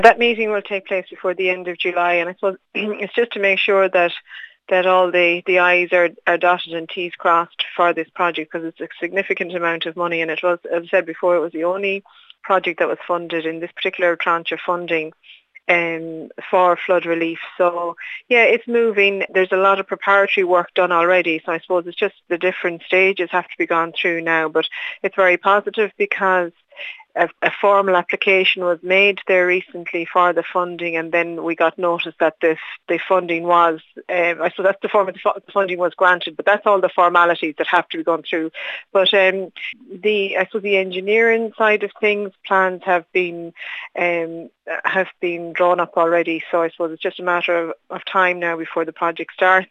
That meeting will take place before the end of July, and I suppose it's just to make sure that all the I's are dotted and T's crossed for this project, because it's a significant amount of money, and it was, as I said before, it was the only project that was funded in this particular tranche of funding for flood relief. So yeah, it's moving. There's a lot of preparatory work done already, so I suppose it's just the different stages have to be gone through now. But it's very positive because a formal application was made there recently for the funding, and then we got notice that the funding was, I suppose that's the form of the funding was granted, but that's all the formalities that have to be gone through. But I suppose the engineering side of things, plans have been drawn up already, so I suppose it's just a matter of time now before the project starts.